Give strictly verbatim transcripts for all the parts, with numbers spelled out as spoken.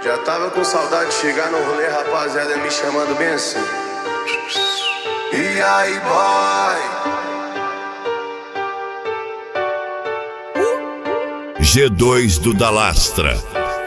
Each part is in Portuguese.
Já tava com saudade de chegar no rolê, rapaziada, me chamando bem assim. E aí, boy? G dois do Dalastra.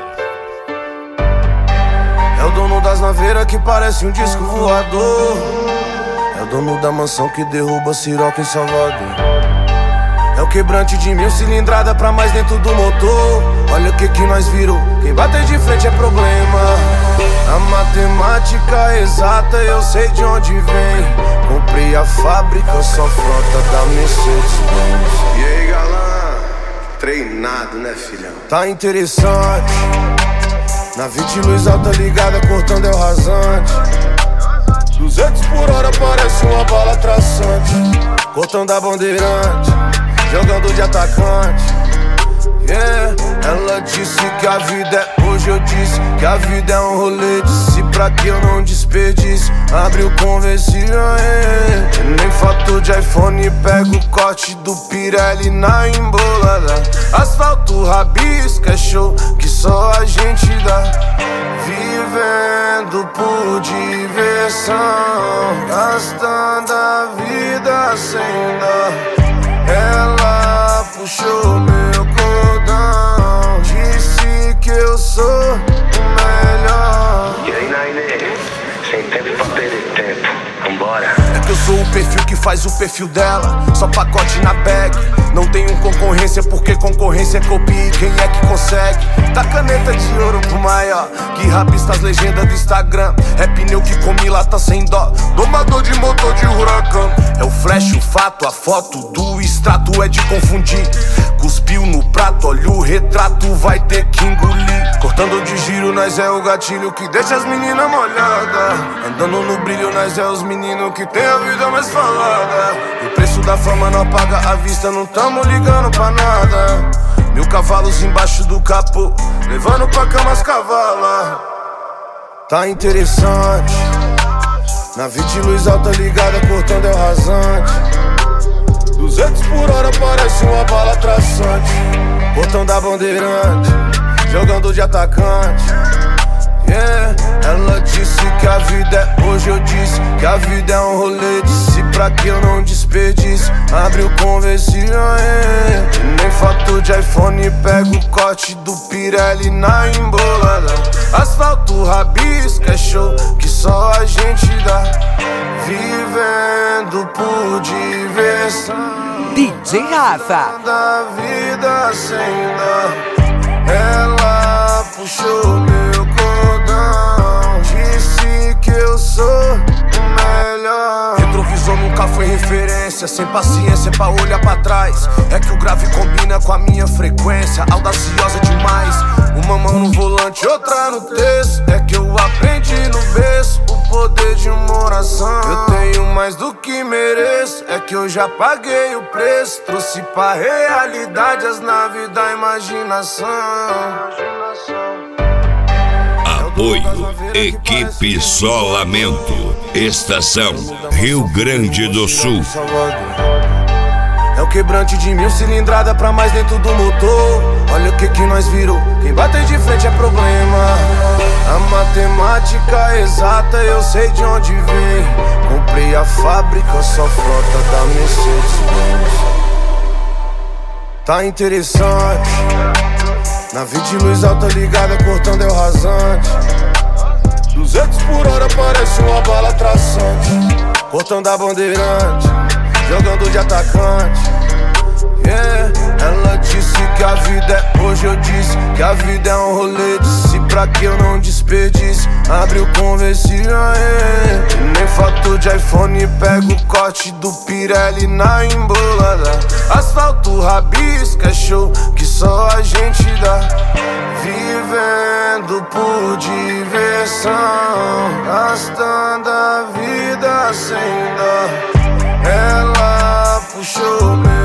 É o dono das naveiras que parece um disco voador. É o dono da mansão que derruba Siroca em Salvador. É o quebrante de mil cilindrada pra mais dentro do motor. Olha o que que nós virou, quem bater de frente é problema. A matemática exata eu sei de onde vem. Comprei a fábrica, só frota da Mercedes-Benz. E aí, galã? Treinado, né, filhão? Tá interessante. Navio de luz alta ligada, cortando é o rasante. Duzentos por hora parece uma bala traçante. Cortando a bandeirante, jogando de atacante. Yeah, ela disse que a vida é hoje, eu disse que a vida é um rolê. Disse pra que eu não desperdice, abre o conversível, yeah. Nem fator de iPhone, pega o corte do Pirelli na embolada. Asfalto, rabisca, é show que só a gente dá. Vivendo por diversão, gastando a vida sem dó. Ela puxou meu cordão, disse que eu sou o melhor. E aí, Naine, sem tempo pra perder tempo, vambora. É que eu sou o perfil que faz o perfil dela, só pacote na bag. Não tenho concorrência porque concorrência é copia. Quem é que consegue? Da caneta de ouro pro maior, que rabisca as legendas do Instagram. É pneu que come lata sem dó, domador de motor de huracão. É o flash, o fato, a foto do extrato é de confundir. Cuspiu no prato, olha o retrato, vai ter que engolir. Cortando de giro, nós é o gatilho que deixa as meninas molhadas. Andando no brilho, nós é os meninos que tem a vida mais falada. O preço da fama não apaga a vista, não tamo ligando pra nada. Mil cavalos embaixo do capô, levando pra cama as cavalas. Tá interessante. Navio de luz alta ligada, cortando é o rasante. Duzentos por hora parece uma bala traçante. Cortando a bandeirante, jogando de atacante. Yeah, ela disse que a vida é hoje, eu disse que a vida é um rolê. Disse pra que eu não desperdice, abre o conversível, yeah. Nem fator de iPhone, pega o corte do Pirelli na embolada. Asfalto, rabisca, é show que só a gente dá. Vivendo por diversão, D J Rafa. da vida sem dó. Ela puxou meu cordão, disse que eu sou o melhor. Retrovisor nunca foi referência, sem paciência pra olhar pra trás. É que o grave combina com a minha frequência, audaciosa demais. Uma mão no volante, outra no texto. É que eu aprendi no berço o poder de uma oração. Eu tenho mais do que mereço, é que eu já paguei o preço. Trouxe pra realidade as naves da imaginação. Apoio Equipe Isolamento, Estação Rio Grande do Sul. É o quebrante de mil cilindrada pra mais dentro do motor. Olha o que que nós virou, quem bater de frente é problema. A matemática exata eu sei de onde vem. Comprei a fábrica, só frota da Mercedes-Benz. Tá interessante. Navio de luz alta ligada, cortando é o rasante. Duzentos por hora parece uma bala traçante. Cortando a bandeirante, jogando de atacante. Yeah, ela disse que a vida é hoje, eu disse que a vida é um rolê. Disse pra que eu não desperdice, abre o conversível, yeah. Nem fator de iPhone, pega o corte do Pirelli na embolada. Asfalto, rabisca, é show que só a gente dá. Vivendo por diversão, gastando a vida sem dó. Ela puxou meu